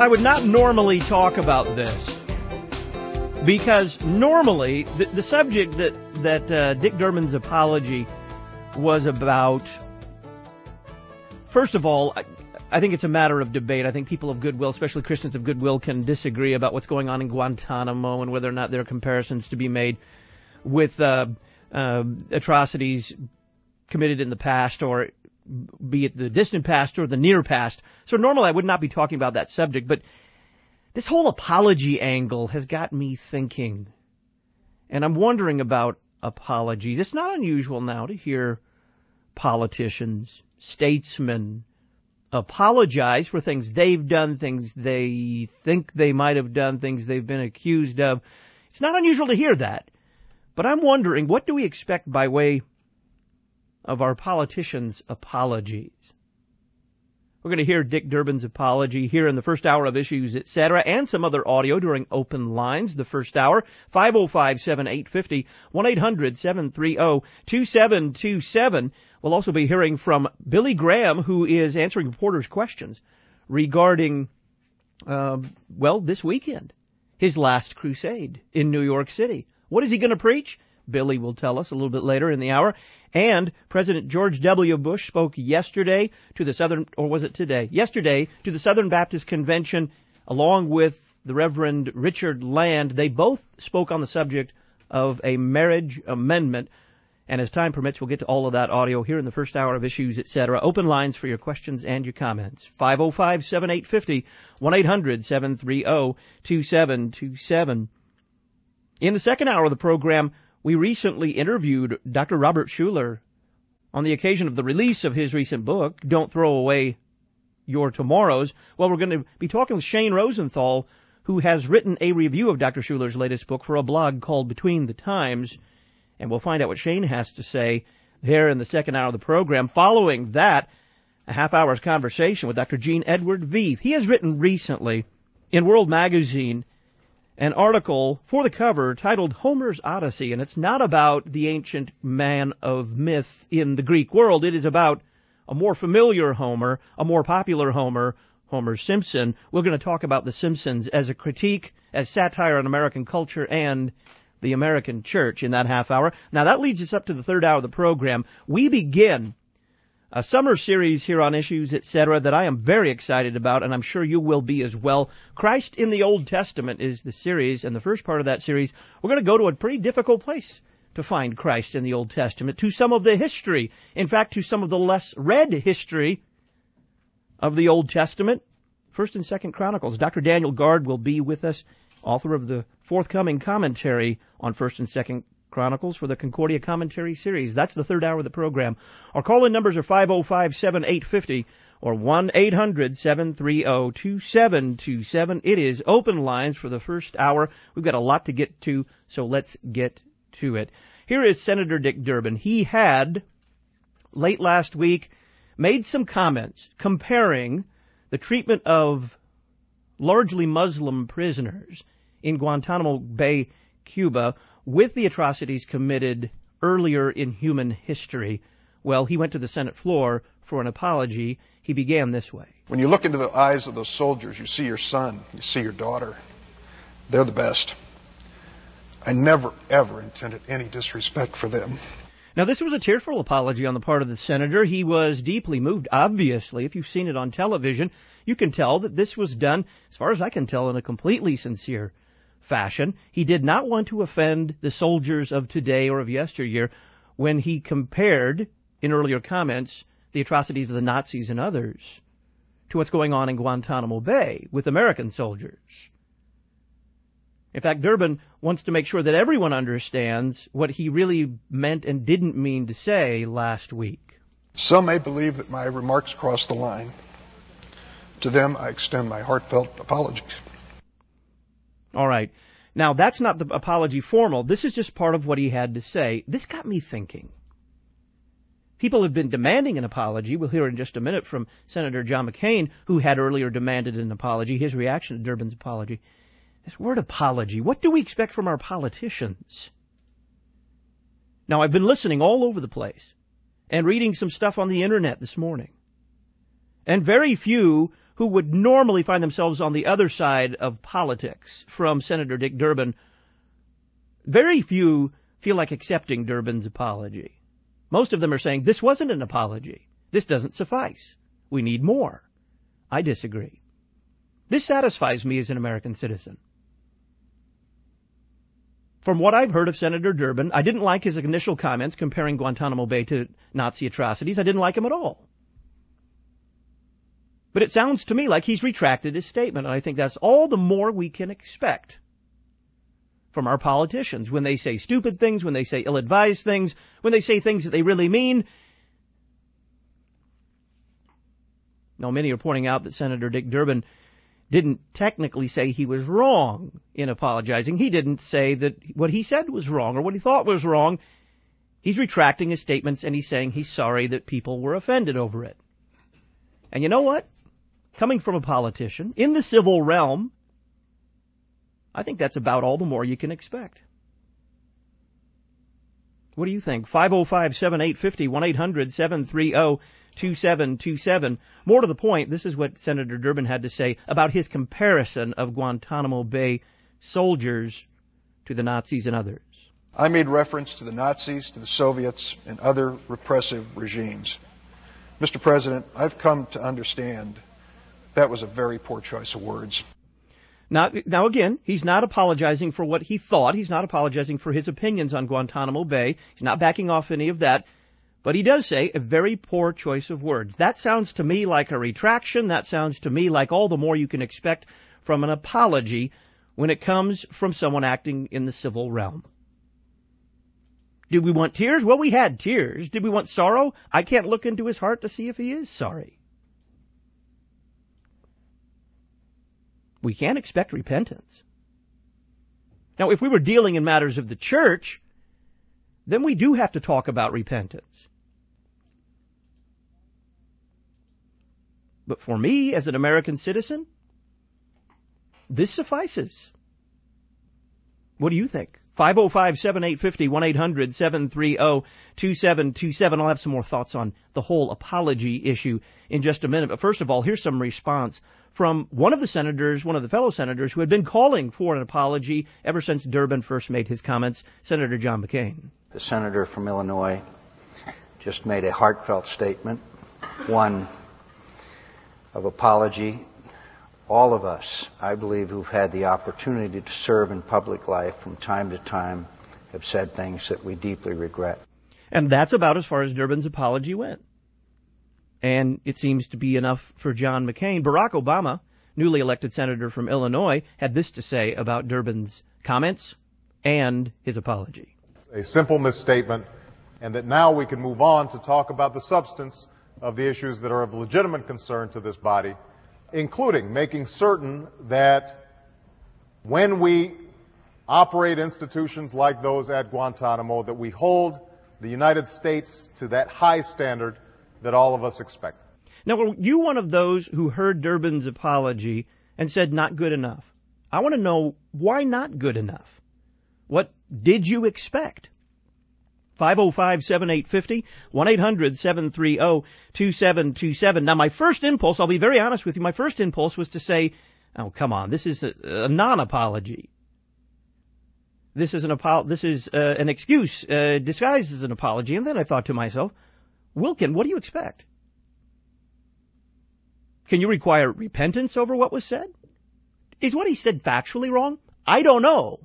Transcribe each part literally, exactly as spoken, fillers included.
I would not normally talk about this because normally the, the subject that, that uh, Dick Durbin's apology was about, first of all, I, I think it's a matter of debate. I think people of goodwill, especially Christians of goodwill, can disagree about what's going on in Guantanamo and whether or not there are comparisons to be made with uh, uh, atrocities committed in the past, or be it the distant past or the near past. So normally I would not be talking about that subject, but this whole apology angle has got me thinking. And I'm wondering about apologies. It's not unusual now to hear politicians, statesmen, apologize for things they've done, things they think they might have done, things they've been accused of. It's not unusual to hear that. But I'm wondering, what do we expect by way of our politicians' apologies? We're going to hear Dick Durbin's apology here in the first hour of Issues, et cetera, and some other audio during Open Lines, the first hour, five oh five, seven eight five oh, one eight hundred, seven three zero, two seven two seven. We'll also be hearing from Billy Graham, who is answering reporters' questions regarding, uh, well, this weekend, his last crusade in New York City. What is he going to preach? Billy will tell us a little bit later in the hour. And President George W. Bush spoke yesterday to the Southern, or was it today? Yesterday to the Southern Baptist Convention, along with the Reverend Richard Land. They both spoke on the subject of a marriage amendment. And as time permits, we'll get to all of that audio here in the first hour of Issues, et cetera. Open lines for your questions and your comments. five oh five, seven eight five oh, one eight hundred, seven three zero, two seven two seven. In the second hour of the program, we recently interviewed Doctor Robert Schuller on the occasion of the release of his recent book, Don't Throw Away Your Tomorrows. Well, we're going to be talking with Shane Rosenthal, who has written a review of Doctor Schuller's latest book for a blog called Between the Times. And we'll find out what Shane has to say there in the second hour of the program. Following that, a half hour's conversation with Doctor Gene Edward Veith. He has written recently in World Magazine an article for the cover titled Homer's Odyssey, and it's not about the ancient man of myth in the Greek world. It is about a more familiar Homer, a more popular Homer, Homer Simpson. We're going to talk about The Simpsons as a critique, as satire on American culture and the American church in that half hour. Now that leads us up to the third hour of the program. We begin a summer series here on Issues, et cetera, that I am very excited about, and I'm sure you will be as well. Christ in the Old Testament is the series, and the first part of that series, we're going to go to a pretty difficult place to find Christ in the Old Testament, to some of the history, in fact, to some of the less read history of the Old Testament. First and Second Chronicles. Doctor Daniel Gard will be with us, author of the forthcoming commentary on First and Second Chronicles for the Concordia Commentary Series. That's the third hour of the program. Our call-in numbers are five oh five, seven eight five oh or one eight hundred, seven three zero, two seven two seven. It is open lines for the first hour. We've got a lot to get to, so let's get to it. Here is Senator Dick Durbin. He had, late last week, made some comments comparing the treatment of largely Muslim prisoners in Guantanamo Bay, Cuba, with the atrocities committed earlier in human history. Well, he went to the Senate floor for an apology. He began this way. When you look into the eyes of those soldiers, you see your son, you see your daughter. They're the best. I never, ever intended any disrespect for them. Now, this was a tearful apology on the part of the senator. He was deeply moved. Obviously, if you've seen it on television, you can tell that this was done, as far as I can tell, in a completely sincere fashion. He did not want to offend the soldiers of today or of yesteryear when he compared, in earlier comments, the atrocities of the Nazis and others to what's going on in Guantanamo Bay with American soldiers. In fact, Durbin wants to make sure that everyone understands what he really meant and didn't mean to say last week. Some may believe that my remarks crossed the line. To them, I extend my heartfelt apologies. All right. Now, that's not the apology formal. This is just part of what he had to say. This got me thinking. People have been demanding an apology. We'll hear in just a minute from Senator John McCain, who had earlier demanded an apology, his reaction to Durbin's apology. This word apology, what do we expect from our politicians? Now, I've been listening all over the place and reading some stuff on the internet this morning. And very few who would normally find themselves on the other side of politics from Senator Dick Durbin, very few feel like accepting Durbin's apology. Most of them are saying, this wasn't an apology. This doesn't suffice. We need more. I disagree. This satisfies me as an American citizen. From what I've heard of Senator Durbin, I didn't like his initial comments comparing Guantanamo Bay to Nazi atrocities. I didn't like him at all. But it sounds to me like he's retracted his statement, and I think that's all the more we can expect from our politicians when they say stupid things, when they say ill-advised things, when they say things that they really mean. Now, many are pointing out that Senator Dick Durbin didn't technically say he was wrong in apologizing. He didn't say that what he said was wrong or what he thought was wrong. He's retracting his statements, and he's saying he's sorry that people were offended over it. And you know what? Coming from a politician in the civil realm, I think that's about all the more you can expect. What do you think? five oh five, seven eight five oh, one eight hundred, seven three oh, two seven two seven. More to the point, this is what Senator Durbin had to say about his comparison of Guantanamo Bay soldiers to the Nazis and others. I made reference to the Nazis, to the Soviets, and other repressive regimes. Mister President, I've come to understand that was a very poor choice of words. Now, now again, he's not apologizing for what he thought. He's not apologizing for his opinions on Guantanamo Bay. He's not backing off any of that. But he does say a very poor choice of words. That sounds to me like a retraction. That sounds to me like all the more you can expect from an apology when it comes from someone acting in the civil realm. Did we want tears? Well, we had tears. Did we want sorrow? I can't look into his heart to see if he is sorry. We can't expect repentance. Now, if we were dealing in matters of the church, then we do have to talk about repentance. But for me, as an American citizen, this suffices. What do you think? five oh five, seven eight five oh, one eight hundred, seven three oh, two seven two seven. I'll have some more thoughts on the whole apology issue in just a minute. But first of all, here's some response from one of the senators, one of the fellow senators who had been calling for an apology ever since Durbin first made his comments, Senator John McCain. The senator from Illinois just made a heartfelt statement, one of apology. All of us, I believe, who've had the opportunity to serve in public life from time to time have said things that we deeply regret. And that's about as far as Durbin's apology went. And it seems to be enough for John McCain. Barack Obama, newly elected senator from Illinois, had this to say about Durbin's comments and his apology. A simple misstatement, and that now we can move on to talk about the substance of the issues that are of legitimate concern to this body, including making certain that when we operate institutions like those at Guantanamo, that we hold the United States to that high standard that all of us expect. Now, were you one of those who heard Durbin's apology and said not good enough? I want to know, why not good enough? What did you expect? five oh five, seven eight five oh, one eight hundred, seven three oh, two seven two seven. Now, my first impulse, I'll be very honest with you, my first impulse was to say, oh, come on, this is a, a non-apology. This is an apo- This is uh, an excuse uh, disguised as an apology. And then I thought to myself, Wilkin, what do you expect? Can you require repentance over what was said? Is what he said factually wrong? I don't know.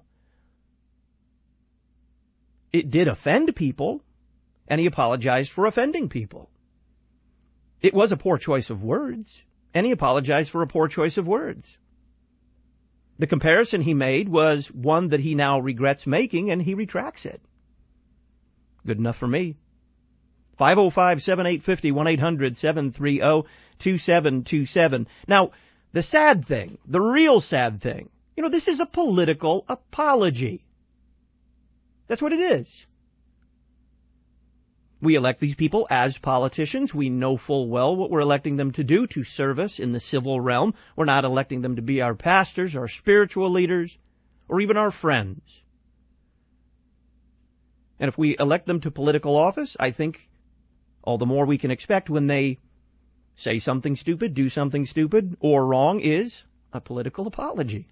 It did offend people, and he apologized for offending people. It was a poor choice of words, and he apologized for a poor choice of words. The comparison he made was one that he now regrets making, and he retracts it. Good enough for me. five oh five, seven eight five oh, one eight hundred, seven three oh, two seven two seven. Now, the sad thing, the real sad thing, you know, this is a political apology. That's what it is. We elect these people as politicians. We know full well what we're electing them to do, to serve us in the civil realm. We're not electing them to be our pastors, our spiritual leaders, or even our friends. And if we elect them to political office, I think all the more we can expect when they say something stupid, do something stupid or wrong is a political apology.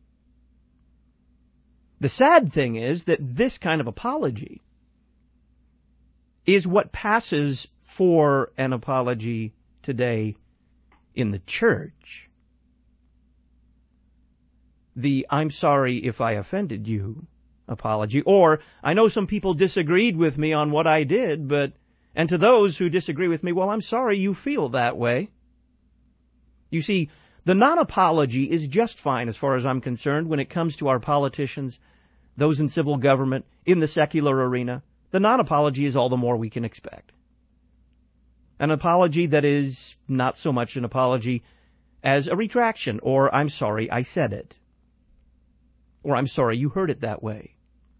The sad thing is that this kind of apology is what passes for an apology today in the church. The "I'm sorry if I offended you" apology, or "I know some people disagreed with me on what I did, but," and to those who disagree with me, "well, I'm sorry you feel that way." You see, the non-apology is just fine as far as I'm concerned when it comes to our politicians, those in civil government, in the secular arena. The non-apology is all the more we can expect. An apology that is not so much an apology as a retraction, or "I'm sorry I said it," or "I'm sorry you heard it that way."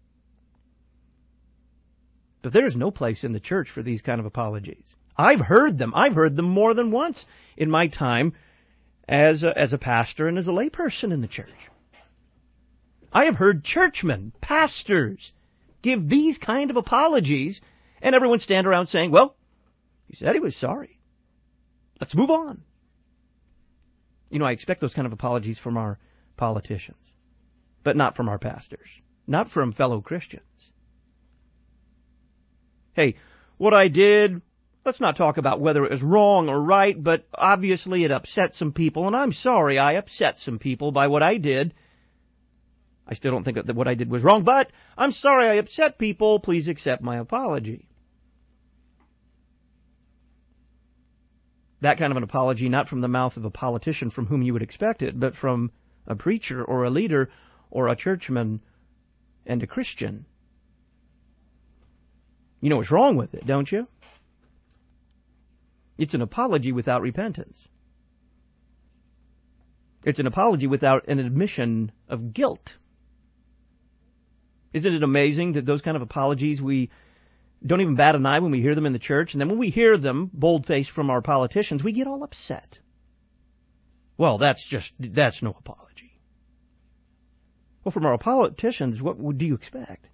But there is no place in the church for these kind of apologies. I've heard them. I've heard them more than once in my time as a, as a pastor and as a layperson in the church. I have heard churchmen, pastors, give these kind of apologies, and everyone stand around saying, "Well, he said he was sorry. Let's move on." You know, I expect those kind of apologies from our politicians, but not from our pastors, not from fellow Christians. Hey, what I did, let's not talk about whether it was wrong or right, but obviously it upset some people, and I'm sorry I upset some people by what I did. I still don't think that what I did was wrong, but I'm sorry I upset people. Please accept my apology. That kind of an apology, not from the mouth of a politician from whom you would expect it, but from a preacher or a leader or a churchman and a Christian. You know what's wrong with it, don't you? It's an apology without repentance. It's an apology without an admission of guilt. Isn't it amazing that those kind of apologies, we don't even bat an eye when we hear them in the church, and then when we hear them bold-faced from our politicians, we get all upset. Well, that's just, that's no apology. Well, from our politicians, what do you expect?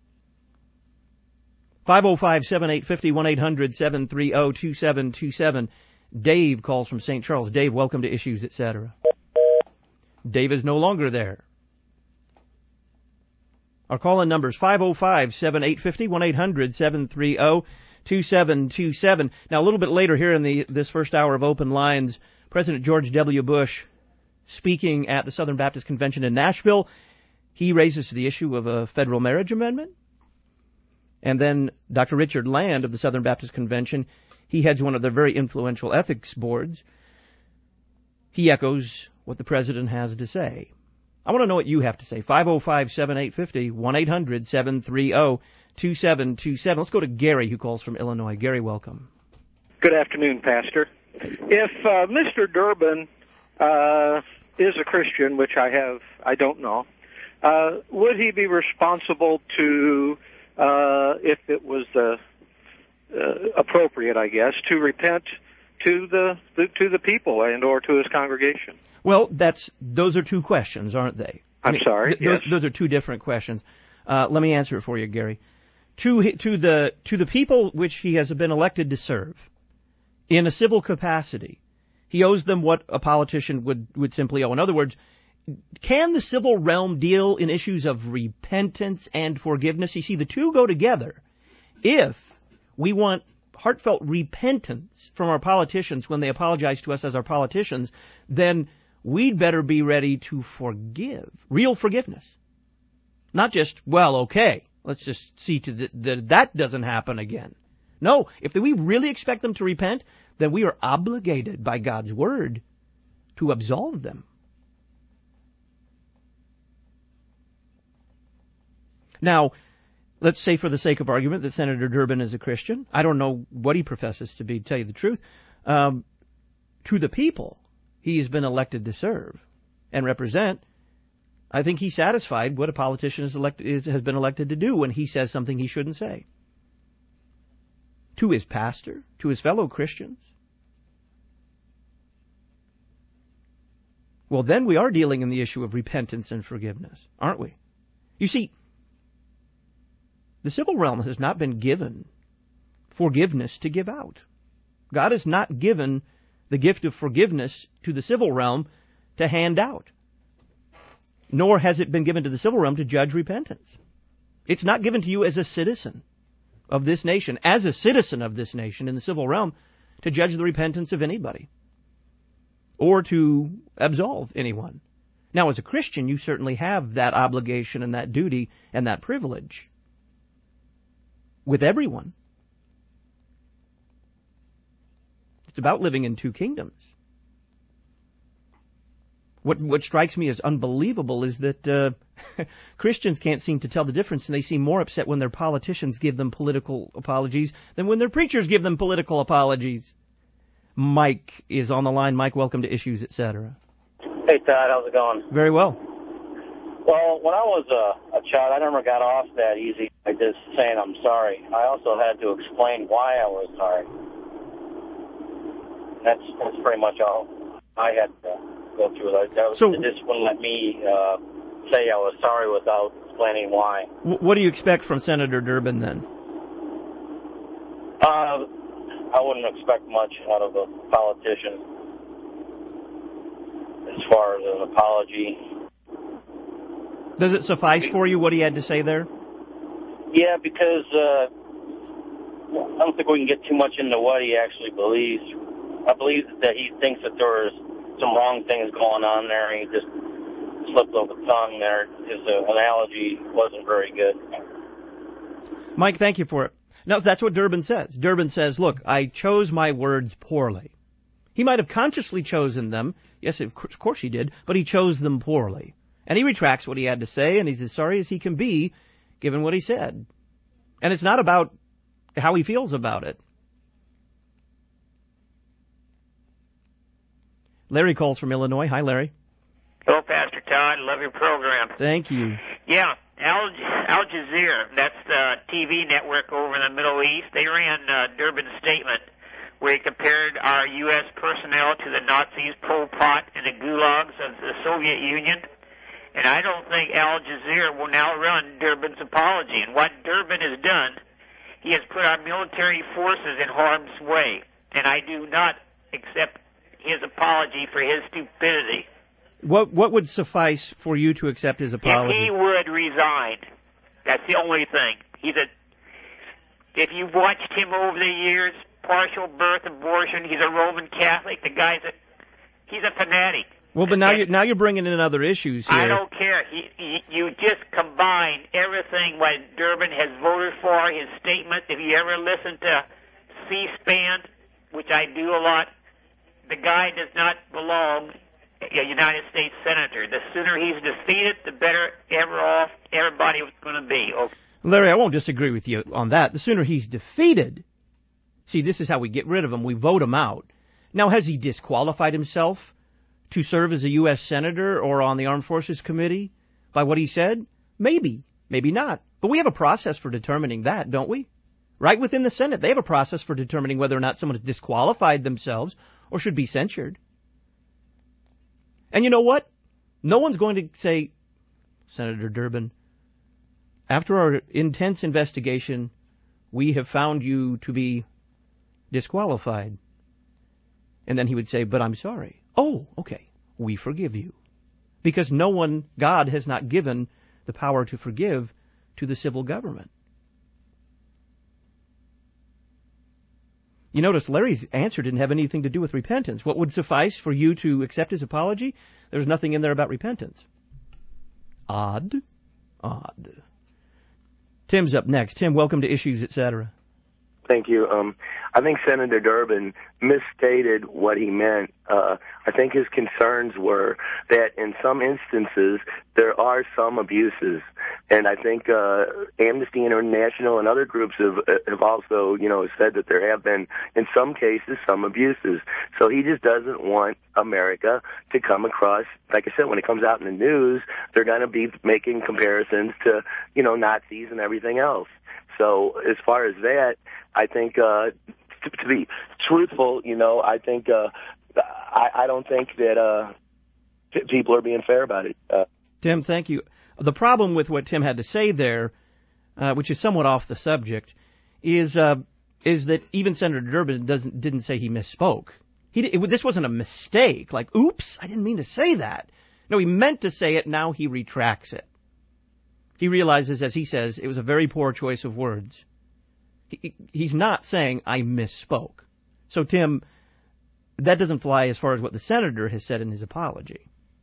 five oh five, seven eight five oh, one eight hundred, seven three oh, two seven two seven. Dave calls from Saint Charles. Dave, welcome to Issues, et cetera. Dave is no longer there. Our call-in number is five oh five, seven eight five oh, one eight hundred, seven three oh, two seven two seven. Now, a little bit later here in the this first hour of Open Lines, President George W. Bush, speaking at the Southern Baptist Convention in Nashville, he raises the issue of a federal marriage amendment. And then Doctor Richard Land of the Southern Baptist Convention, he heads one of their very influential ethics boards. He echoes what the president has to say. I want to know what you have to say. five oh five, seven eight five oh, one eight hundred, seven three oh, two seven two seven. Let's go to Gary, who calls from Illinois. Gary, welcome. Good afternoon, Pastor. If uh, Mister Durbin uh, is a Christian, which I have, I don't know, uh, would he be responsible to, uh, if it was uh, uh, appropriate, I guess, to repent to the, the to the people and or to his congregation? Well, that's those are two questions, aren't they? I'm I mean, sorry. Th- yes. those, those are two different questions. Uh, let me answer it for you, Gary. To to the to the people which he has been elected to serve in a civil capacity, he owes them what a politician would would simply owe. In other words, can the civil realm deal in issues of repentance and forgiveness? You see, the two go together. If we want heartfelt repentance from our politicians when they apologize to us as our politicians, then we'd better be ready to forgive. Real forgiveness. Not just, well, okay, let's just see to the, the, that doesn't happen again. No, if we really expect them to repent, then we are obligated by God's word to absolve them. Now, let's say for the sake of argument that Senator Durbin is a Christian. I don't know what he professes to be, to tell you the truth. Um, to the people he has been elected to serve and represent, I think he's satisfied what a politician is elected, is, has been elected to do when he says something he shouldn't say. To his pastor, to his fellow Christians. Well, then we are dealing in the issue of repentance and forgiveness, aren't we? You see, the civil realm has not been given forgiveness to give out. God has not given the gift of forgiveness to the civil realm to hand out. Nor has it been given to the civil realm to judge repentance. It's not given to you as a citizen of this nation, as a citizen of this nation in the civil realm, to judge the repentance of anybody or to absolve anyone. Now, as a Christian, you certainly have that obligation and that duty and that privilege with everyone. It's about living in two kingdoms. What what strikes me as unbelievable is that uh, Christians can't seem to tell the difference, and they seem more upset when their politicians give them political apologies than when their preachers give them political apologies. Mike is on the line. Mike, welcome to Issues, et cetera. Hey, Todd, how's it going? Very well. Well, when I was a, a child, I never got off that easy by just saying I'm sorry. I also had to explain why I was sorry. That's that's pretty much all I had to go through. That was, so, it just wouldn't let me uh, say I was sorry without explaining why. What do you expect from Senator Durbin then? Uh, I wouldn't expect much out of a politician as far as an apology. Does it suffice for you what he had to say there? Yeah, because uh, I don't think we can get too much into what he actually believes. I believe that he thinks that there was some wrong things going on there, and he just slipped over the tongue there. His uh, analogy wasn't very good. Mike, thank you for it. No, that's what Durbin says. Durbin says, look, I chose my words poorly. He might have consciously chosen them. Yes, of course he did, but he chose them poorly. And he retracts what he had to say, and he's as sorry as he can be, given what he said. And it's not about how he feels about it. Larry calls from Illinois. Hi, Larry. Hello, Pastor Todd. Love your program. Thank you. Yeah, Al, Al Jazeera, that's the T V network over in the Middle East. They ran uh, Durbin's statement where he compared our U S personnel to the Nazis, Pol Pot, and the gulags of the Soviet Union. And I don't think Al Jazeera will now run Durbin's apology. And what Durbin has done, he has put our military forces in harm's way. And I do not accept his apology for his stupidity. What what would suffice for you to accept his apology? If he would resign. That's the only thing. He's a. If you've watched him over the years, partial birth abortion, he's a Roman Catholic. The guy's a. He's a fanatic. Well, but now you're, now you're bringing in other issues here. I don't care. He, he, you just combine everything what Durbin has voted for, his statement. If you ever listen to C-SPAN, which I do a lot, the guy does not belong a United States senator. The sooner he's defeated, the better ever off everybody was going to be. Okay. Larry, I won't disagree with you on that. The sooner he's defeated, see, this is how we get rid of him. We vote him out. Now, has he disqualified himself to serve as a U S senator or on the Armed Forces Committee by what he said? Maybe. Maybe not. But we have a process for determining that, don't we? Right within the Senate, they have a process for determining whether or not someone has disqualified themselves or should be censured. And you know what? No one's going to say, Senator Durbin, after our intense investigation, we have found you to be disqualified. And then he would say, but I'm sorry. Oh, okay, we forgive you. Because no one, God has not given the power to forgive to the civil government. You notice Larry's answer didn't have anything to do with repentance. What would suffice for you to accept his apology? There's nothing in there about repentance. Odd. Odd. Tim's up next. Tim, welcome to Issues, et cetera. Thank you. Um, I think Senator Durbin misstated what he meant. Uh, I think his concerns were that in some instances there are some abuses, and I think uh, Amnesty International and other groups have have also, you know, said that there have been in some cases some abuses. So he just doesn't want America to come across, like I said, when it comes out in the news, they're going to be making comparisons to, you know, Nazis and everything else. So as far as that, I think, uh, to, to be truthful, you know, I think, uh, I, I don't think that, uh, p- people are being fair about it. Uh, Tim, thank you. The problem with what Tim had to say there, uh, which is somewhat off the subject, is, uh, is that even Senator Durbin doesn't, didn't say he misspoke. He He, it, this wasn't a mistake, like, oops, I didn't mean to say that. No, he meant to say it, now he retracts it. He realizes, as he says, it was a very poor choice of words. He, he's not saying, I misspoke. So, Tim, that doesn't fly as far as what the senator has said in his apology.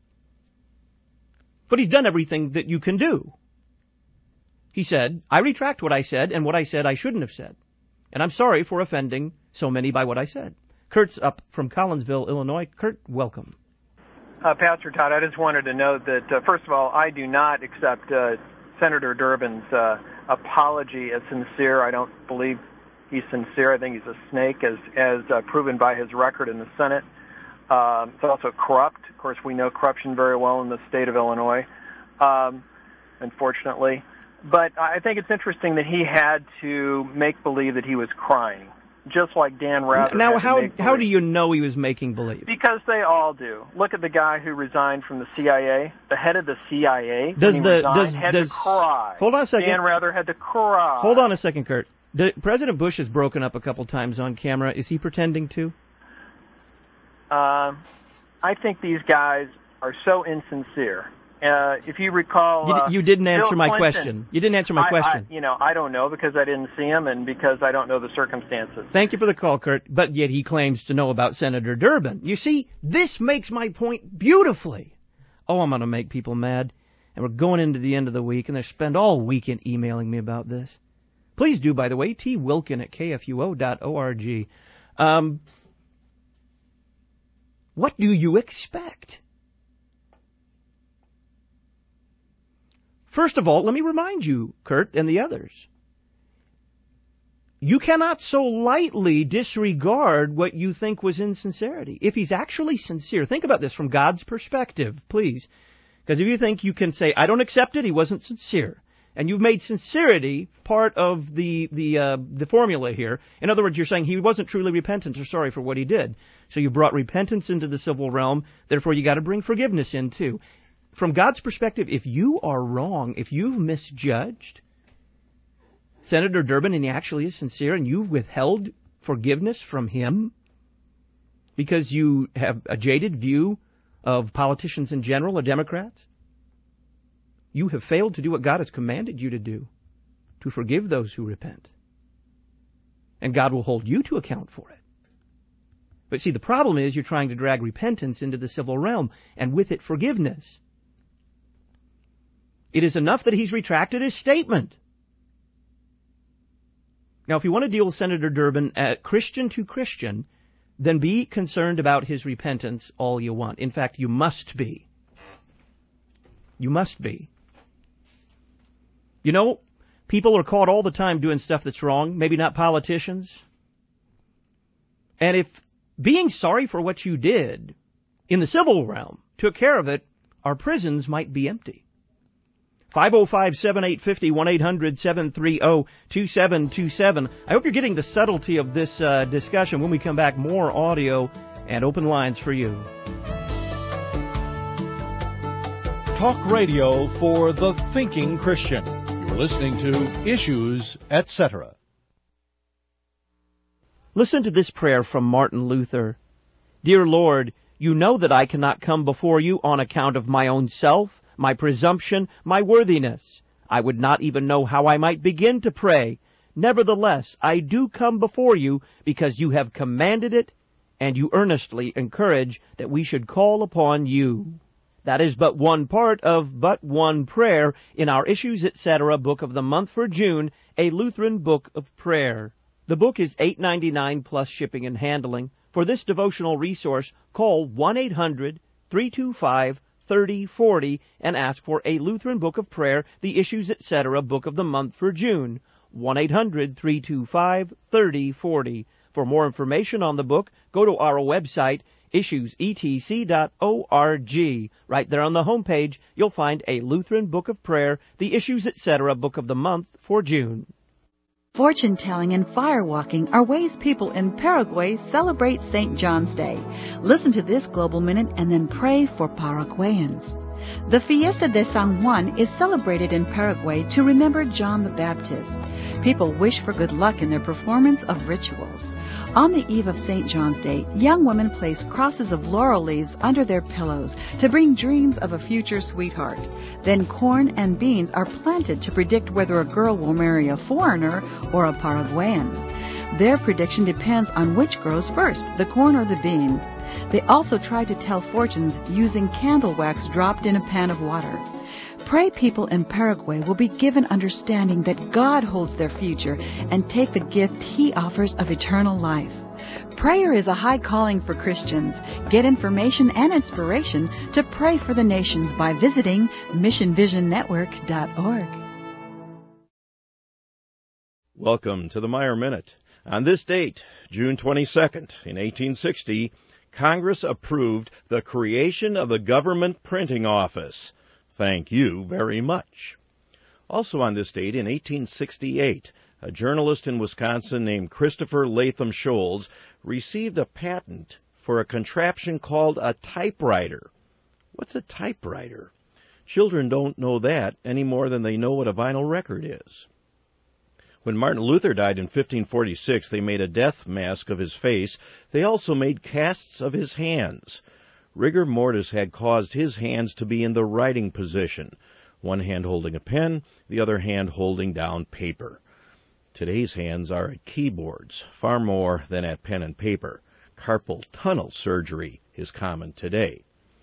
But he's done everything that you can do. He said, I retract what I said, and what I said I shouldn't have said. And I'm sorry for offending so many by what I said. Kurt's up from Collinsville, Illinois. Kurt, welcome. Uh, Pastor Todd, I just wanted to note that, uh, first of all, I do not accept uh, Senator Durbin's uh, apology as sincere. I don't believe he's sincere. I think he's a snake, as, as uh, proven by his record in the Senate. Um, it's also corrupt. Of course, we know corruption very well in the state of Illinois, um, unfortunately. But I think it's interesting that he had to make believe that he was crying, just like Dan Rather. Now, had how to make how believe. do you know he was making believe? Because they all do. Look at the guy who resigned from the C I A, the head of the C I A. Does when he the resigned, does had does to cry. Hold on a second. Dan Rather had to cry. Hold on a second, Kurt. The, President Bush has broken up a couple times on camera. Is he pretending to? Uh, I think these guys are so insincere. Uh, if you recall, uh, you, you didn't answer Bill my Clinton, question. You didn't answer my I, question. I, you know, I don't know because I didn't see him and because I don't know the circumstances. Thank you for the call, Kurt. But yet he claims to know about Senator Durbin. You see, this makes my point beautifully. Oh, I'm going to make people mad. And we're going into the end of the week, and they spend all weekend emailing me about this. Please do, by the way, T. Wilkin at K F U O dot org. Um, what do you expect? First of all, let me remind you, Kurt, and the others, you cannot so lightly disregard what you think was insincerity. If he's actually sincere, think about this from God's perspective, please. Because if you think you can say, I don't accept it, he wasn't sincere, and you've made sincerity part of the the uh, the formula here. In other words, you're saying he wasn't truly repentant or sorry for what he did. So you brought repentance into the civil realm, therefore you got to bring forgiveness in too. From God's perspective, if you are wrong, if you've misjudged Senator Durbin and he actually is sincere and you've withheld forgiveness from him because you have a jaded view of politicians in general or Democrats, you have failed to do what God has commanded you to do, to forgive those who repent. And God will hold you to account for it. But see, the problem is you're trying to drag repentance into the civil realm, and with it forgiveness. It is enough that he's retracted his statement. Now, if you want to deal with Senator Durbin, uh, Christian to Christian, then be concerned about his repentance all you want. In fact, you must be. You must be. You know, people are caught all the time doing stuff that's wrong, maybe not politicians. And if being sorry for what you did in the civil realm took care of it, our prisons might be empty. five oh five, seven eight five oh, one eight hundred, seven three oh, two seven two seven. I hope you're getting the subtlety of this uh, discussion. When we come back, more audio and open lines for you. Talk radio for the thinking Christian. You're listening to Issues, et cetera. Listen to this prayer from Martin Luther. Dear Lord, you know that I cannot come before you on account of my own self, my presumption, my worthiness. I would not even know how I might begin to pray. Nevertheless, I do come before you because you have commanded it, and you earnestly encourage that we should call upon you. That is but one part of but one prayer in our Issues, et cetera book of the month for June, a Lutheran book of prayer. The book is eight dollars and ninety-nine cents plus shipping and handling. For this devotional resource, call one eight hundred, three two five, thirty forty and ask for a Lutheran Book of Prayer, the Issues, et cetera book of the month for June. one eight hundred, three two five, thirty forty. For more information on the book, go to our website, issues e t c dot org. Right there on the homepage, you'll find a Lutheran Book of Prayer, the Issues, et cetera book of the month for June. Fortune-telling and fire-walking are ways people in Paraguay celebrate Saint John's Day. Listen to this Global Minute and then pray for Paraguayans. The Fiesta de San Juan is celebrated in Paraguay to remember John the Baptist. People wish for good luck in their performance of rituals. On the eve of Saint John's Day, young women place crosses of laurel leaves under their pillows to bring dreams of a future sweetheart. Then corn and beans are planted to predict whether a girl will marry a foreigner or a Paraguayan. Their prediction depends on which grows first, the corn or the beans. They also try to tell fortunes using candle wax dropped in a pan of water. Pray people in Paraguay will be given understanding that God holds their future and take the gift He offers of eternal life. Prayer is a high calling for Christians. Get information and inspiration to pray for the nations by visiting mission vision network dot org. Welcome to the Meyer Minute. On this date, June twenty-second, in eighteen sixty, Congress approved the creation of the Government Printing Office. Thank you very much. Also on this date, in eighteen sixty-eight, a journalist in Wisconsin named Christopher Latham Scholes received a patent for a contraption called a typewriter. What's a typewriter? Children don't know that any more than they know what a vinyl record is. When Martin Luther died in fifteen forty-six, they made a death mask of his face. They also made casts of his hands. Rigor mortis had caused his hands to be in the writing position, one hand holding a pen, the other hand holding down paper. Today's hands are at keyboards, far more than at pen and paper. Carpal tunnel surgery is common today.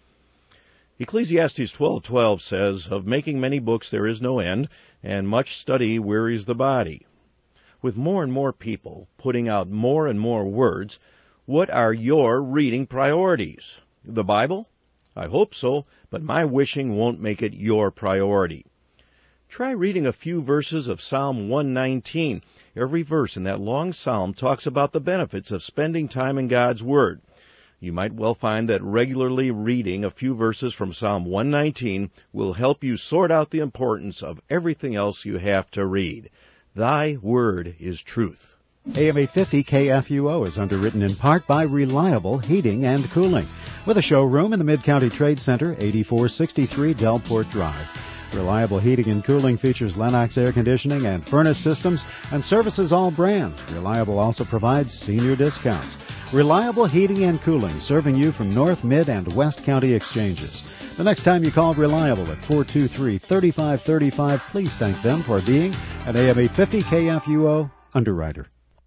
Ecclesiastes twelve twelve says, "Of making many books there is no end, and much study wearies the body." With more and more people putting out more and more words, what are your reading priorities? The Bible? I hope so, but my wishing won't make it your priority. Try reading a few verses of Psalm one nineteen. Every verse in that long psalm talks about the benefits of spending time in God's Word. You might well find that regularly reading a few verses from Psalm one nineteen will help you sort out the importance of everything else you have to read. Thy Word is truth. A M eight fifty K F U O is underwritten in part by Reliable Heating and Cooling, with a showroom in the Mid-County Trade Center, eighty-four sixty-three Delport Drive. Reliable Heating and Cooling features Lennox air conditioning and furnace systems and services all brands. Reliable also provides senior discounts. Reliable Heating and Cooling, serving you from North, Mid, and West County exchanges. The next time you call Reliable at four two three, three five three five, please thank them for being an A M eight fifty K F U O underwriter.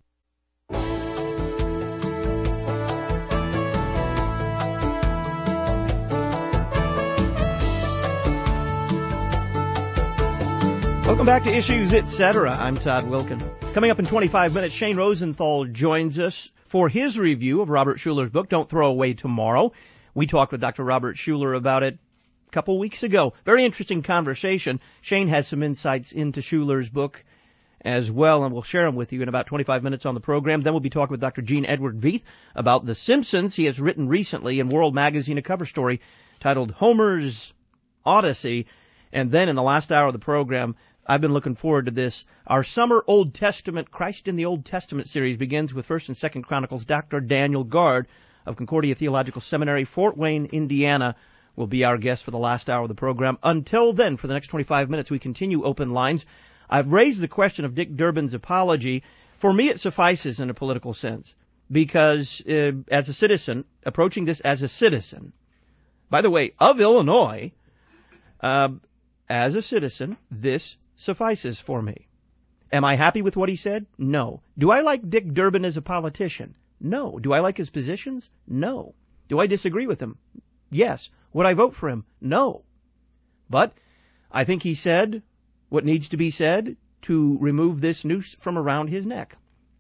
Welcome back to Issues, et cetera. I'm Todd Wilkin. Coming up in twenty-five minutes, Shane Rosenthal joins us for his review of Robert Schuller's book, Don't Throw Away Tomorrow. We talked with Doctor Robert Schuller about it a couple weeks ago. Very interesting conversation. Shane has some insights into Schuller's book as well, and we'll share them with you in about twenty-five minutes on the program. Then we'll be talking with Doctor Gene Edward Veith about The Simpsons. He has written recently in World Magazine a cover story titled Homer's Odyssey. And then in the last hour of the program, I've been looking forward to this. Our summer Old Testament, Christ in the Old Testament series begins with First and Second Chronicles. Doctor Daniel Gard of Concordia Theological Seminary, Fort Wayne, Indiana, will be our guest for the last hour of the program. Until then, for the next twenty-five minutes, we continue open lines. I've raised the question of Dick Durbin's apology. For me, it suffices in a political sense, because uh, as a citizen, approaching this as a citizen, by the way, of Illinois, uh, as a citizen, this suffices for me. Am I happy with what he said? No. Do I like Dick Durbin as a politician? No. Do I like his positions? No. Do I disagree with him? Yes. Would I vote for him? No. But I think he said what needs to be said to remove this noose from around his neck.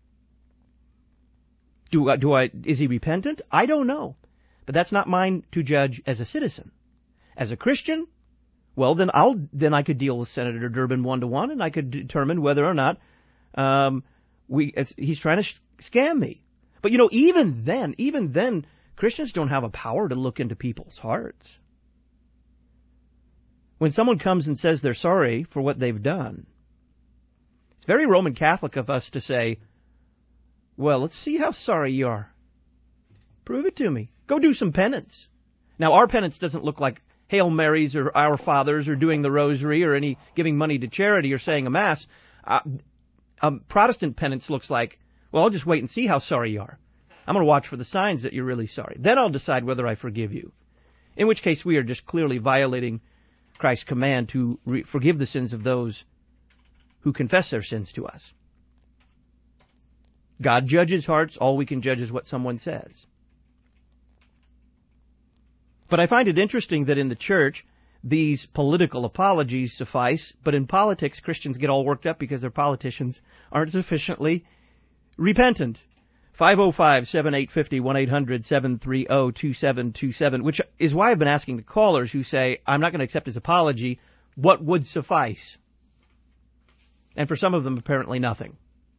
Do I, do I, is he repentant? I don't know. But that's not mine to judge as a citizen. As a Christian, well, then I'll then I could deal with Senator Durbin one to one, and I could determine whether or not um, we he's trying to sh- scam me. But you know, even then, even then, Christians don't have a power to look into people's hearts. When someone comes and says they're sorry for what they've done, It's very Roman Catholic of us to say, well, let's see how sorry you are. Prove it to me. Go do some penance. Now, our penance doesn't look like Hail Marys or Our Fathers or doing the Rosary or any giving money to charity or saying a Mass. Uh, um, Protestant penance looks like, well, I'll just wait and see how sorry you are. I'm going to watch for the signs that you're really sorry. Then I'll decide whether I forgive you. In which case, we are just clearly violating Christ's command to re- forgive the sins of those who confess their sins to us. God judges hearts. All we can judge is what someone says. But I find it interesting that in the church, these political apologies suffice, but in politics, Christians get all worked up because their politicians aren't sufficiently repentant. five oh five, seven eight five oh, one eight hundred, seven three oh, two seven two seven, which is why I've been asking the callers who say, I'm not going to accept his apology, what would suffice? And for some of them, apparently nothing.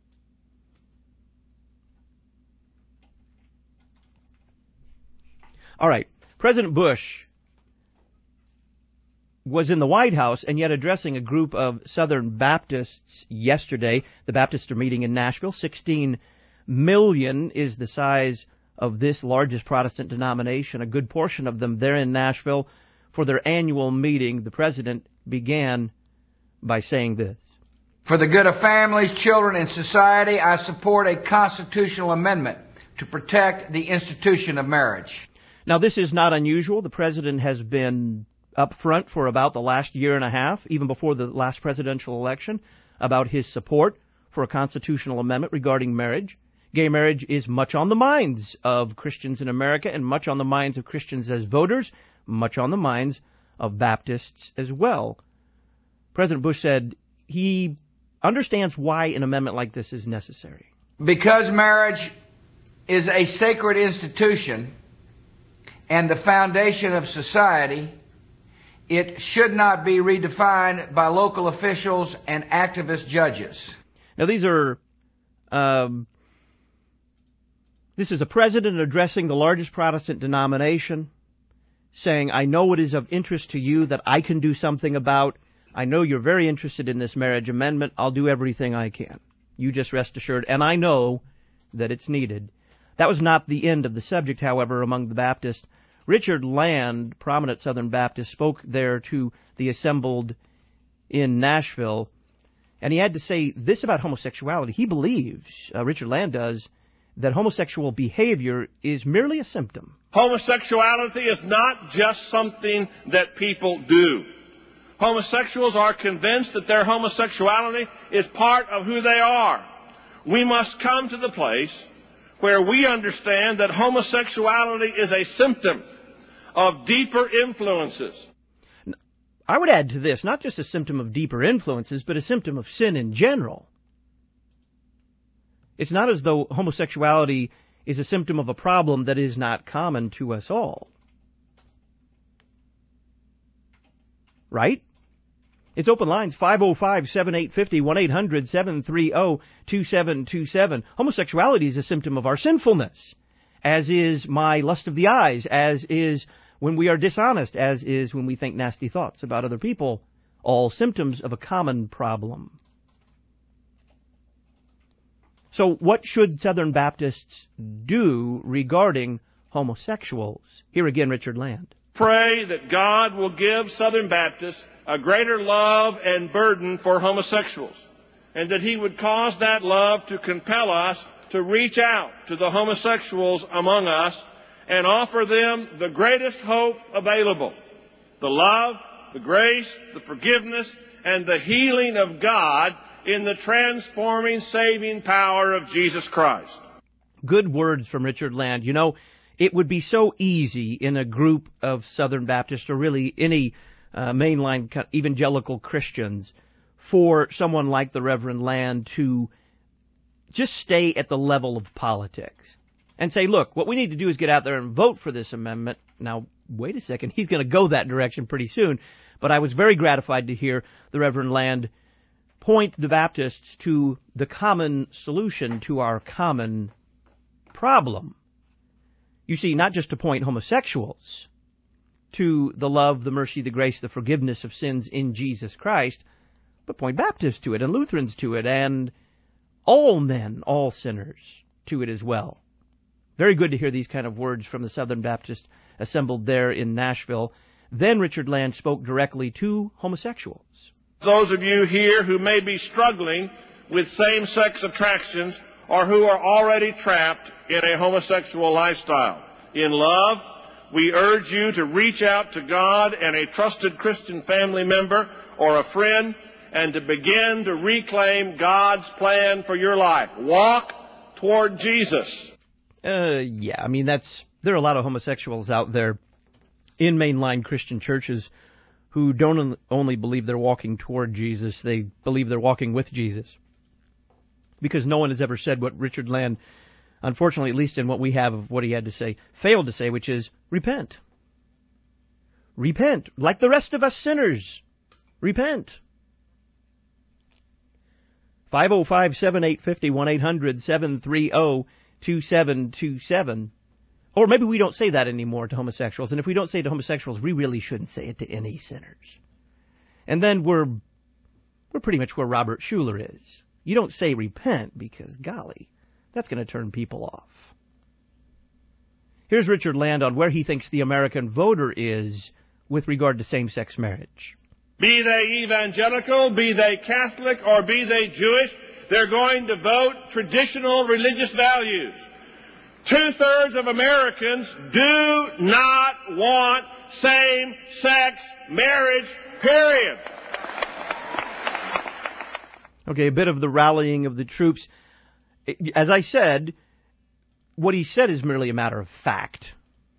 All right. President Bush was in the White House and yet addressing a group of Southern Baptists yesterday. The Baptists are meeting in Nashville. sixteen million is the size of this largest Protestant denomination. A good portion of them there in Nashville for their annual meeting. The president began by saying this. For the good of families, children, and society, I support a constitutional amendment to protect the institution of marriage. Now, this is not unusual. The president has been up front for about the last year and a half, even before the last presidential election, about his support for a constitutional amendment regarding marriage. Gay marriage is much on the minds of Christians in America and much on the minds of Christians as voters, much on the minds of Baptists as well. President Bush said he understands why an amendment like this is necessary. Because marriage is a sacred institution and the foundation of society, it should not be redefined by local officials and activist judges. Now, these are, um, this is a president addressing the largest Protestant denomination, saying, I know it is of interest to you that I can do something about. I know you're very interested in this marriage amendment. I'll do everything I can. You just rest assured. And I know that it's needed. That was not the end of the subject, however, among the Baptists. Richard Land, prominent Southern Baptist, spoke there to the assembled in Nashville, and he had to say this about homosexuality. He believes, uh, Richard Land does, that homosexual behavior is merely a symptom. Homosexuality is not just something that people do. Homosexuals are convinced that their homosexuality is part of who they are. We must come to the place where we understand that homosexuality is a symptom of deeper influences. I would add to this, not just a symptom of deeper influences, but a symptom of sin in general. It's not as though homosexuality is a symptom of a problem that is not common to us all. Right? It's open lines, five oh five, seven eight five oh, one eight hundred, seven three oh, two seven two seven. Homosexuality is a symptom of our sinfulness, as is my lust of the eyes, as is when we are dishonest, as is when we think nasty thoughts about other people, all symptoms of a common problem. So what should Southern Baptists do regarding homosexuals? Here again, Richard Land. Pray that God will give Southern Baptists a greater love and burden for homosexuals, and that He would cause that love to compel us to reach out to the homosexuals among us and offer them the greatest hope available, the love, the grace, the forgiveness, and the healing of God in the transforming, saving power of Jesus Christ. Good words from Richard Land. You know, it would be so easy in a group of Southern Baptists, or really any uh, mainline evangelical Christians, for someone like the Reverend Land to just stay at the level of politics and say, look, what we need to do is get out there and vote for this amendment. Now, wait a second, he's going to go that direction pretty soon. But I was very gratified to hear the Reverend Land point the Baptists to the common solution to our common problem. You see, not just to point homosexuals to the love, the mercy, the grace, the forgiveness of sins in Jesus Christ, but point Baptists to it, and Lutherans to it, and all men, all sinners to it as well. Very good to hear these kind of words from the Southern Baptist assembled there in Nashville. Then Richard Land spoke directly to homosexuals. Those of you here who may be struggling with same-sex attractions or who are already trapped in a homosexual lifestyle, in love, we urge you to reach out to God and a trusted Christian family member or a friend and to begin to reclaim God's plan for your life. Walk toward Jesus. Uh, yeah, I mean, that's, there are a lot of homosexuals out there in mainline Christian churches who don't only believe they're walking toward Jesus, they believe they're walking with Jesus. Because no one has ever said what Richard Land, unfortunately, at least in what we have of what he had to say, failed to say, which is, repent. Repent, like the rest of us sinners. Repent. five oh five, seven eight five oh, one eight hundred, seven three oh, two seven two seven. Or maybe we don't say that anymore to homosexuals. And if we don't say it to homosexuals, we really shouldn't say it to any sinners. And then we're we're pretty much where Robert Schuller is. You don't say repent because, golly, that's going to turn people off. Here's Richard Land on where he thinks the American voter is with regard to same-sex marriage. Be they evangelical, be they Catholic, or be they Jewish, they're going to vote traditional religious values. Two-thirds of Americans do not want same-sex marriage, period. Okay, a bit of the rallying of the troops. As I said, what he said is merely a matter of fact.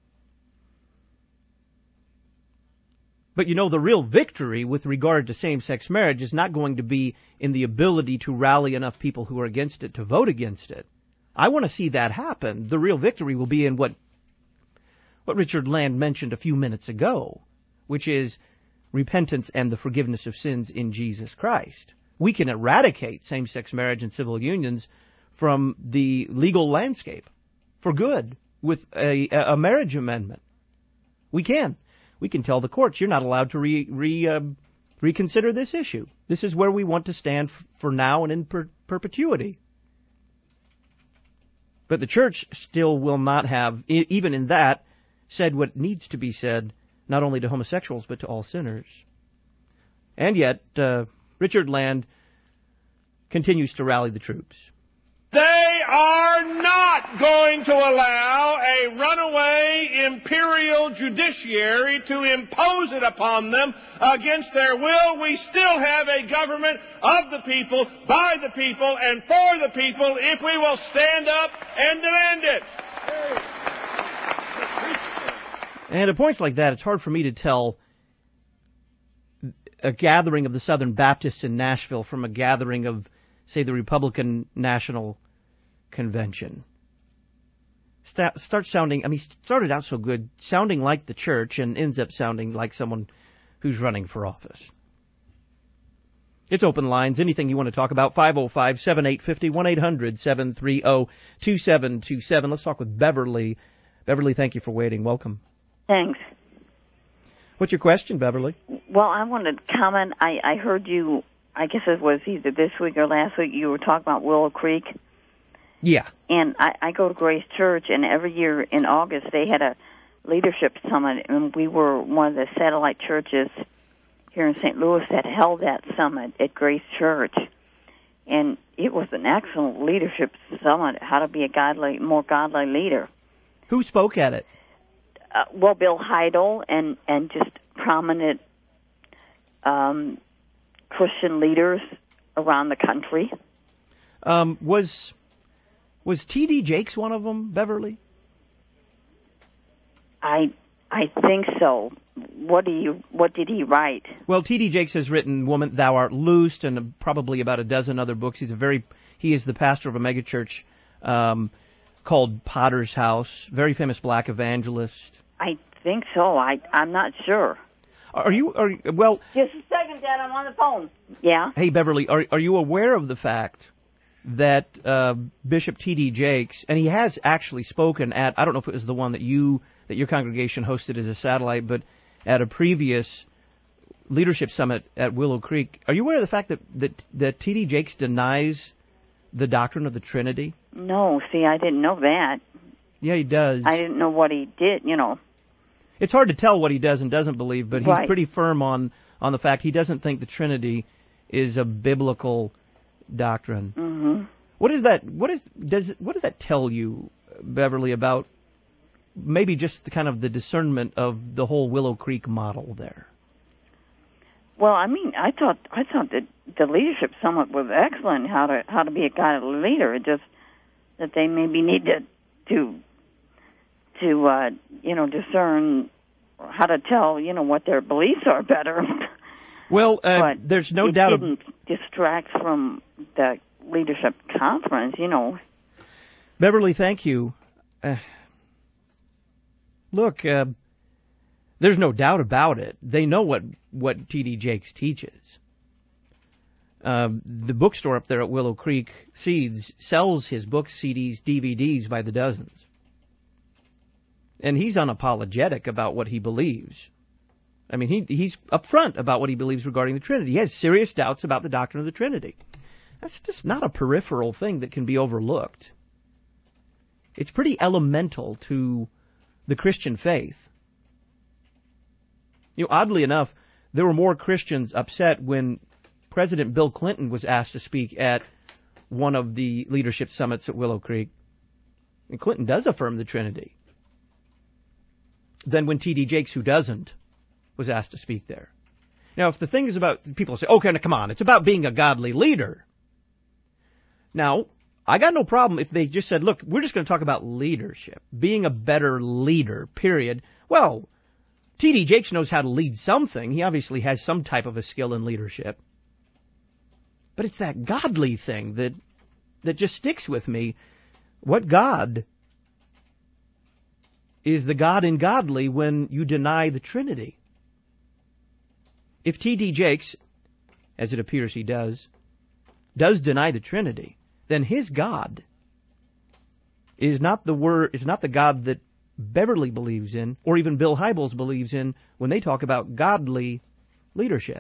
But you know, the real victory with regard to same-sex marriage is not going to be in the ability to rally enough people who are against it to vote against it. I want to see that happen. The real victory will be in what what Richard Land mentioned a few minutes ago, which is repentance and the forgiveness of sins in Jesus Christ. We can eradicate same-sex marriage and civil unions from the legal landscape for good with a, a marriage amendment. We can. We can tell the courts, you're not allowed to re, re, uh, reconsider this issue. This is where we want to stand f- for now and in per- perpetuity. But the church still will not have, e- even in that, said what needs to be said, not only to homosexuals, but to all sinners. And yet, uh, Richard Land continues to rally the troops. They are not going to allow a runaway imperial judiciary to impose it upon them against their will. We still have a government of the people, by the people, and for the people if we will stand up and demand it. And at points like that, it's hard for me to tell a gathering of the Southern Baptists in Nashville from a gathering of, say, the Republican National Convention. Start, start sounding, I mean, started out so good, sounding like the church, and ends up sounding like someone who's running for office. It's open lines. Anything you want to talk about, five oh five, seven eight five oh, one eight hundred, seven three oh, two seven two seven. Let's talk with Beverly. Beverly, thank you for waiting. Welcome. Thanks. What's your question, Beverly? Well, I wanted to comment. I, I heard you, I guess it was either this week or last week, you were talking about Willow Creek. Yeah. And I, I go to Grace Church, and every year in August they had a leadership summit, and we were one of the satellite churches here in Saint Louis that held that summit at Grace Church. And it was an excellent leadership summit, how to be a godly, more godly leader. Who spoke at it? Uh, well, Bill Heidel and, and just prominent um, Christian leaders around the country. Um, was was T D Jakes one of them, Beverly? I I think so. What do you what did he write? Well, T D Jakes has written "Woman, Thou Art Loosed" and probably about a dozen other books. He's a very he is the pastor of a megachurch um, called Potter's House. Very famous black evangelist. I think so. I I'm not sure. Are you are well? Just a second, Dad. I'm on the phone. Yeah. Hey, Beverly, are are you aware of the fact that uh, Bishop T D Jakes, and he has actually spoken at, I don't know if it was the one that you that your congregation hosted as a satellite, but at a previous leadership summit at Willow Creek, are you aware of the fact that, that, that T D Jakes denies the doctrine of the Trinity? No, see, I didn't know that. Yeah, he does. I didn't know what he did, you know. It's hard to tell what he does and doesn't believe, but he's Right. pretty firm on, on the fact he doesn't think the Trinity is a biblical doctrine. Mm-hmm. What is that? What is does what does that tell you, Beverly, about maybe just the kind of the discernment of the whole Willow Creek model there? Well, I mean, I thought I thought that the leadership summit was excellent. How to how to be a godly leader. It just that they maybe need to to to uh, you know discern how to tell you know what their beliefs are better. Well, uh, but there's no it doubt. didn't distract from the leadership conference. You know. Beverly, thank you. Uh, look, uh, there's no doubt about it. They know what, what T D Jakes teaches. Uh, the bookstore up there at Willow Creek Seeds sells his books, C Ds, D V Ds by the dozens. And he's unapologetic about what he believes. I mean, he he's upfront about what he believes regarding the Trinity. He has serious doubts about the doctrine of the Trinity. That's just not a peripheral thing that can be overlooked. It's pretty elemental to the Christian faith. You know, oddly enough, there were more Christians upset when President Bill Clinton was asked to speak at one of the leadership summits at Willow Creek. And Clinton does affirm the Trinity. Than when T D Jakes, who doesn't, was asked to speak there. Now, if the thing is about, people say, okay, now come on, it's about being a godly leader. Now, I got no problem if they just said, look, we're just going to talk about leadership, being a better leader, period. Well, T D Jakes knows how to lead something. He obviously has some type of a skill in leadership. But it's that godly thing that that just sticks with me. What God is the God in godly when you deny the Trinity? If T D Jakes, as it appears he does, does deny the Trinity, then his God is not the word, is not the God that Beverly believes in, or even Bill Hybels believes in when they talk about godly leadership.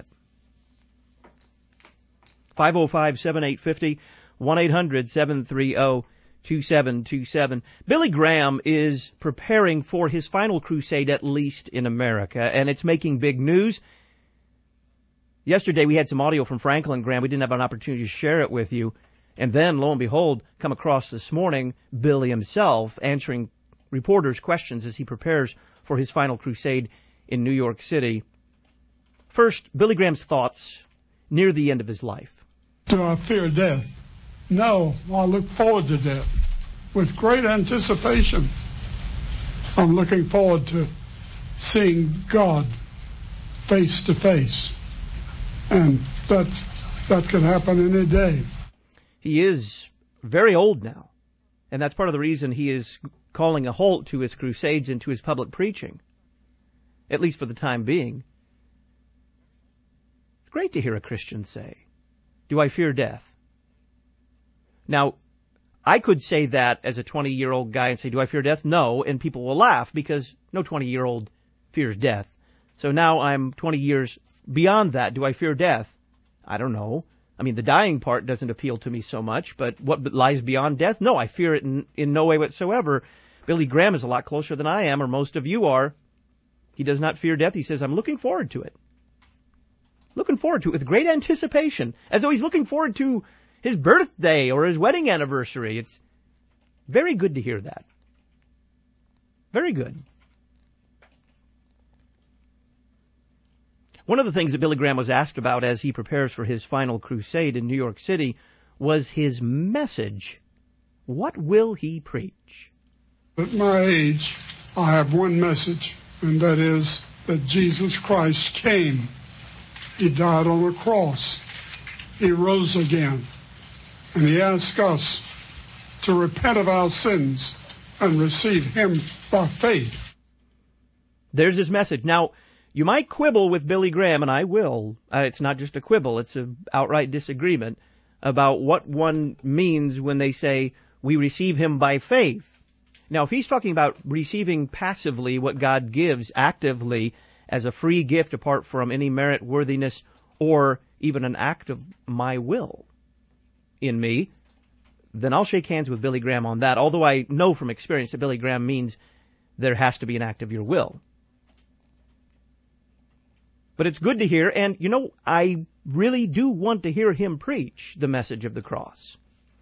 five oh five, seven eight five oh, one eight hundred, seven three oh, two seven two seven. Billy Graham is preparing for his final crusade, at least in America, and it's making big news. Yesterday we had some audio from Franklin Graham. We didn't have an opportunity to share it with you. And then, lo and behold, come across this morning, Billy himself answering reporters' questions as he prepares for his final crusade in New York City. First, Billy Graham's thoughts near the end of his life. Do I fear death? No, I look forward to death with great anticipation. I'm looking forward to seeing God face to face. And that's, that could happen any day. He is very old now, and that's part of the reason he is calling a halt to his crusades and to his public preaching, at least for the time being. It's great to hear a Christian say, do I fear death? Now, I could say that as a twenty-year-old guy and say, do I fear death? No, and people will laugh because no twenty-year-old fears death. So now I'm twenty years beyond that. Do I fear death? I don't know. I mean, the dying part doesn't appeal to me so much, but what lies beyond death? No, I fear it in, in no way whatsoever. Billy Graham is a lot closer than I am, or most of you are. He does not fear death. He says, I'm looking forward to it. Looking forward to it with great anticipation, as though he's looking forward to his birthday or his wedding anniversary. It's very good to hear that. Very good. One of the things that Billy Graham was asked about as he prepares for his final crusade in New York City was his message. What will he preach? At my age, I have one message, and that is that Jesus Christ came. He died on a cross. He rose again. And he asked us to repent of our sins and receive him by faith. There's his message. Now, you might quibble with Billy Graham, and I will. Uh, it's not just a quibble, it's an outright disagreement about what one means when they say we receive him by faith. Now, if he's talking about receiving passively what God gives actively as a free gift apart from any merit, worthiness, or even an act of my will in me, then I'll shake hands with Billy Graham on that, although I know from experience that Billy Graham means there has to be an act of your will. But it's good to hear, and, you know, I really do want to hear him preach the message of the cross.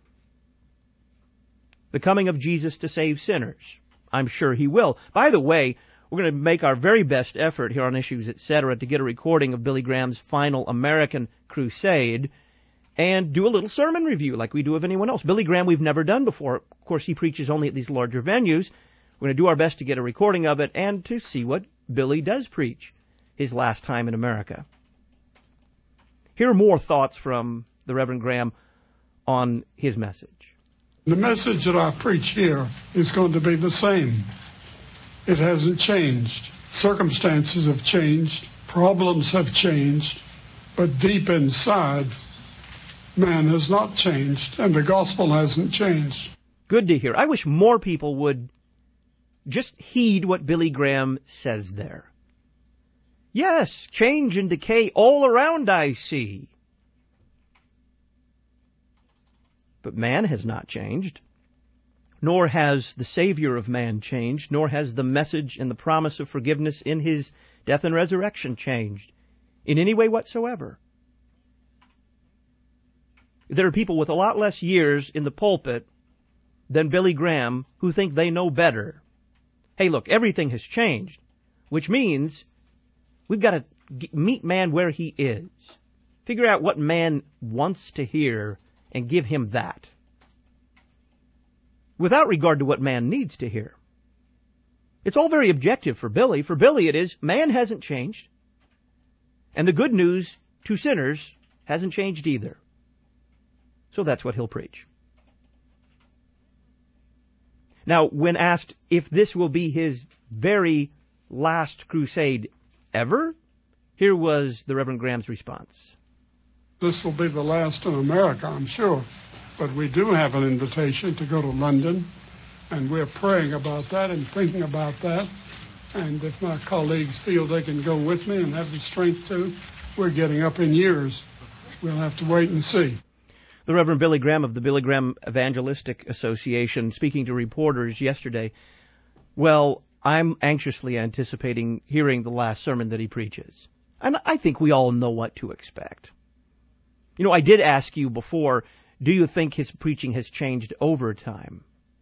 The coming of Jesus to save sinners. I'm sure he will. By the way, we're going to make our very best effort here on Issues, et cetera, to get a recording of Billy Graham's final American crusade and do a little sermon review like we do of anyone else. Billy Graham we've never done before. Of course, he preaches only at these larger venues. We're going to do our best to get a recording of it and to see what Billy does preach his last time in America. Here are more thoughts from the Reverend Graham on his message. The message that I preach here is going to be the same. It hasn't changed. Circumstances have changed. Problems have changed. But deep inside, man has not changed, and the gospel hasn't changed. Good to hear. I wish more people would just heed what Billy Graham says there. Yes, change and decay all around I see. But man has not changed, nor has the Savior of man changed, nor has the message and the promise of forgiveness in his death and resurrection changed in any way whatsoever. There are people with a lot less years in the pulpit than Billy Graham who think they know better. Hey, look, everything has changed, which means we've got to meet man where he is. Figure out what man wants to hear and give him that, without regard to what man needs to hear. It's all very objective for Billy. For Billy it is, man hasn't changed, and the good news to sinners hasn't changed either. So that's what he'll preach. Now, when asked if this will be his very last crusade ever, here was the Reverend Graham's response. This will be the last in America, I'm sure. But we do have an invitation to go to London, and we're praying about that and thinking about that. And if my colleagues feel they can go with me and have the strength to, we're getting up in years. We'll have to wait and see. The Reverend Billy Graham of the Billy Graham Evangelistic Association, speaking to reporters yesterday. Well, I'm anxiously anticipating hearing the last sermon that he preaches. And I think we all know what to expect. You know, I did ask you before, do you think his preaching has changed over time?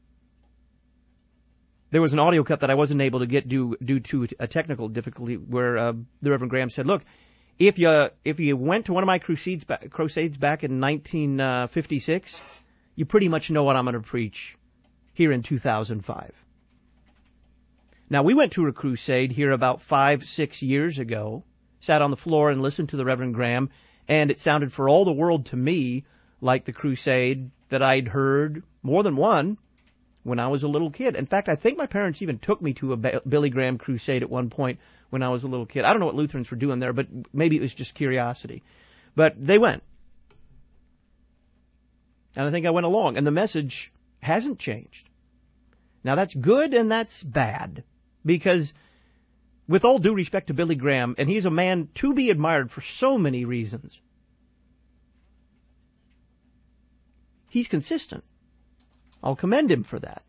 There was an audio cut that I wasn't able to get due, due to a technical difficulty where uh, the Reverend Graham said, look, if you if you went to one of my crusades, crusades back in nineteen fifty-six, you pretty much know what I'm going to preach here in two thousand five. Now, we went to a crusade here about five, six years ago, sat on the floor and listened to the Reverend Graham, and it sounded for all the world to me like the crusade that I'd heard more than one when I was a little kid. In fact, I think my parents even took me to a Billy Graham crusade at one point when I was a little kid. I don't know what Lutherans were doing there, but maybe it was just curiosity. But they went. And I think I went along, and the message hasn't changed. Now, that's good and that's bad, because with all due respect to Billy Graham, and he's a man to be admired for so many reasons, he's consistent. I'll commend him for that.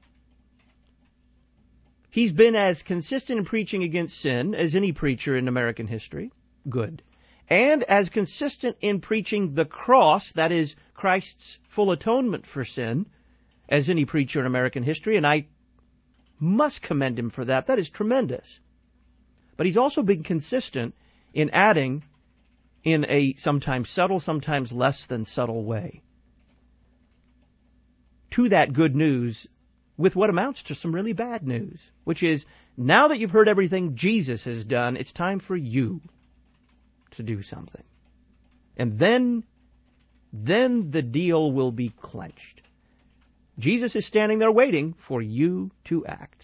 He's been as consistent in preaching against sin as any preacher in American history. Good. And as consistent in preaching the cross, that is, Christ's full atonement for sin, as any preacher in American history, and I must commend him for that. That is tremendous. But he's also been consistent in adding, in a sometimes subtle, sometimes less than subtle way, to that good news with what amounts to some really bad news, which is, now that you've heard everything Jesus has done, it's time for you to do something. And then, then the deal will be clenched. Jesus is standing there waiting for you to act.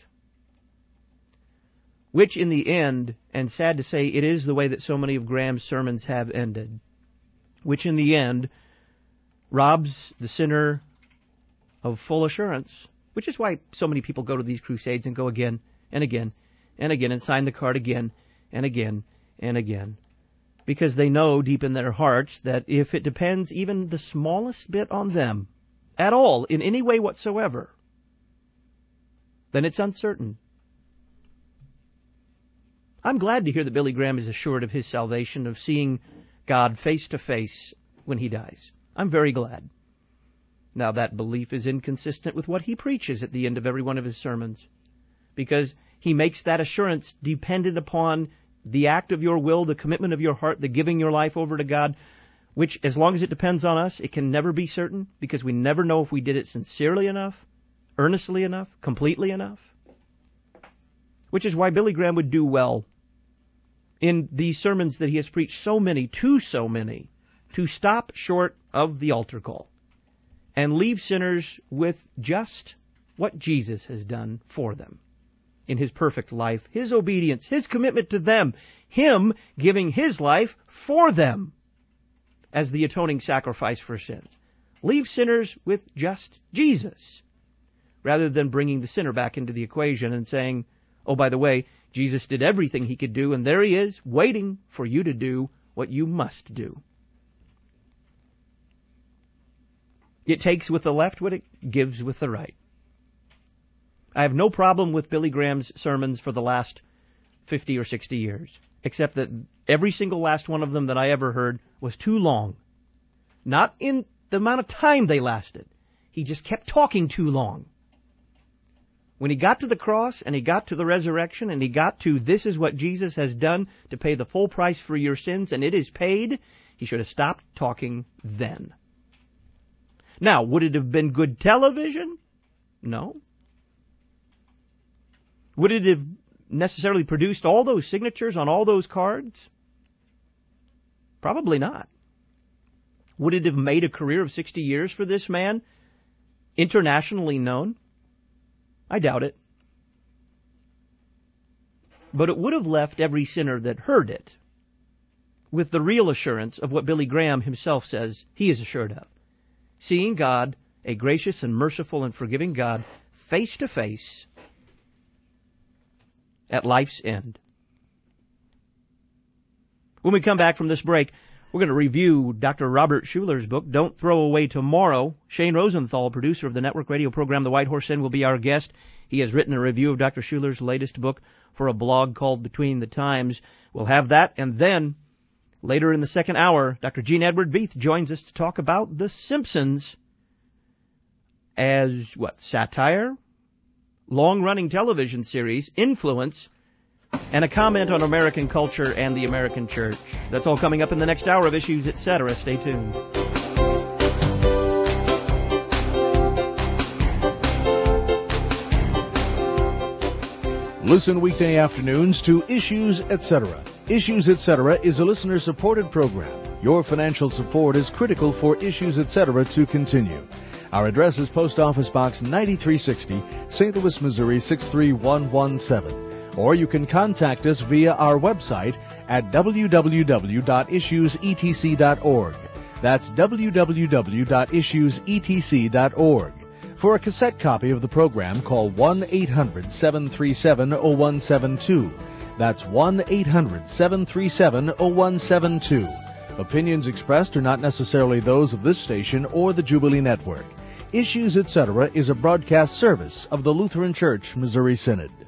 Which in the end, and sad to say, it is the way that so many of Graham's sermons have ended, which in the end robs the sinner of full assurance, which is why so many people go to these crusades and go again and again and again and sign the card again and again and again, because they know deep in their hearts that if it depends even the smallest bit on them, at all, in any way whatsoever, then it's uncertain. I'm glad to hear that Billy Graham is assured of his salvation, of seeing God face to face when he dies. I'm very glad. Now, that belief is inconsistent with what he preaches at the end of every one of his sermons, because he makes that assurance dependent upon the act of your will, the commitment of your heart, the giving your life over to God, which, as long as it depends on us, it can never be certain, because we never know if we did it sincerely enough, earnestly enough, completely enough. Which is why Billy Graham would do well in these sermons that he has preached, so many, to so many, to stop short of the altar call and leave sinners with just what Jesus has done for them in his perfect life, his obedience, his commitment to them, him giving his life for them as the atoning sacrifice for sins. Leave sinners with just Jesus, rather than bringing the sinner back into the equation and saying, oh, by the way, Jesus did everything he could do, and there he is, waiting for you to do what you must do. It takes with the left what it gives with the right. I have no problem with Billy Graham's sermons for the last fifty or sixty years, except that every single last one of them that I ever heard was too long. Not in the amount of time they lasted. He just kept talking too long. When he got to the cross and he got to the resurrection and he got to this is what Jesus has done to pay the full price for your sins and it is paid, he should have stopped talking then. Now, would it have been good television? No. Would it have necessarily produced all those signatures on all those cards? Probably not. Would it have made a career of sixty years for this man, internationally known? I doubt it. But it would have left every sinner that heard it with the real assurance of what Billy Graham himself says he is assured of. Seeing God, a gracious and merciful and forgiving God, face to face at life's end. When we come back from this break, we're going to review Doctor Robert Schuller's book, Don't Throw Away Tomorrow. Shane Rosenthal, producer of the network radio program The White Horse Inn, will be our guest. He has written a review of Doctor Schuller's latest book for a blog called Between the Times. We'll have that, and then later in the second hour, Doctor Gene Edward Beath joins us to talk about The Simpsons as, what, satire, long-running television series, influence, and a comment on American culture and the American church. That's all coming up in the next hour of Issues, et cetera. Stay tuned. Listen weekday afternoons to Issues, et cetera. Issues, et cetera is a listener-supported program. Your financial support is critical for Issues, et cetera to continue. Our address is Post Office Box ninety-three sixty, Saint Louis, Missouri six three one one seven. Or you can contact us via our website at w w w dot issues e t c dot org. That's w w w dot issues e t c dot org. For a cassette copy of the program, call one eight hundred seven three seven oh one seven two. That's one eight hundred seven three seven oh one seven two. Opinions expressed are not necessarily those of this station or the Jubilee Network. Issues, et cetera is a broadcast service of the Lutheran Church Missouri Synod.